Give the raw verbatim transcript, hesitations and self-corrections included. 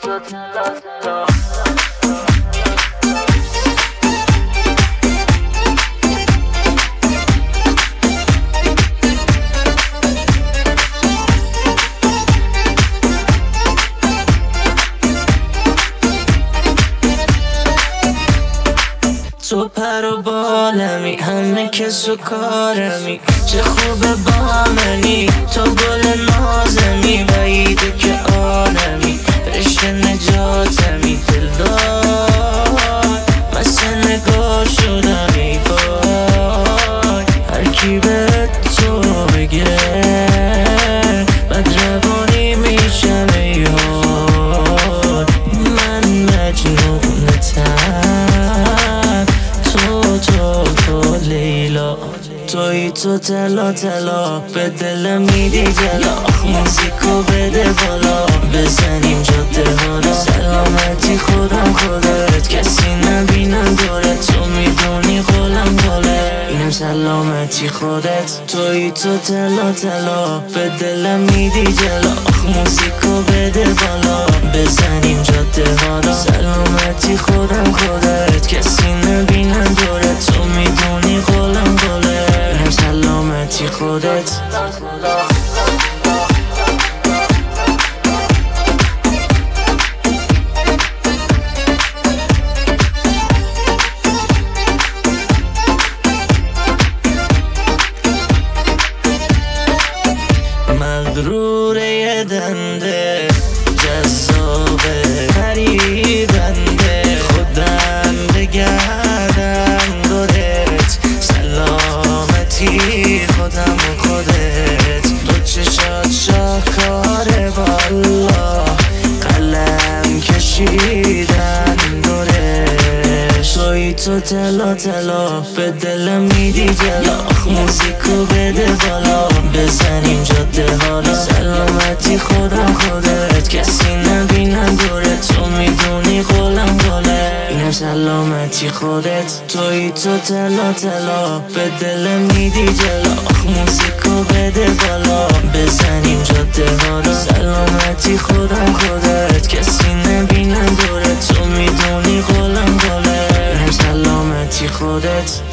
تو تلا تلا تو پر و بالمی، همه کس و کارمی، چه خوبه با منی، تو گل نازمی، بعیده که آدمی، رشته نجاتمی، دلدار مثل نگاه شدم ای وای. هر کی به تو بگه بد روانی میشم ای وای. من مجنونتم، تو تو تو لیلا، توی تو تلا تلا، به دلم میدی جلا. موزیکو بده بالا، بزنیم جاده حالا. سلامتی خودم خودت، کسی نبینم دورت، تو میدونی خولم گله، اینم سلامتی خودت. توی تو تلا تلا، به دلم میدی جلا. موزیکو بده بالا، بزنیم جاده حالا. سلامتی خودم خودت، کسی نبینم دورت، تو میدونی خولم گله، اینم سلامتی خودت. مغروره یه دنده، جذابه فریبنده، خودم بگردم دورت. سلامتی خودم و خودت، دو چشات شاکاره والا، قلم کشیدن دورش. توی تو تلا تلا، به دلم میدی جلا. موزیکو بده بالا، بزنیم جاده حالا. سلامتی خودم خودت، کسی نبینم دورت، تو میدونی خولم گله، اینم سلامتی خودت. توی تو تلا تلا، به دلم میدی جلا. موزیکو بده بالا، بزنیم جاده حالا. سلامتی خودم خودت، کسی نبینم دورت، تو میدونی خولم گله، اینم سلامتی خودت.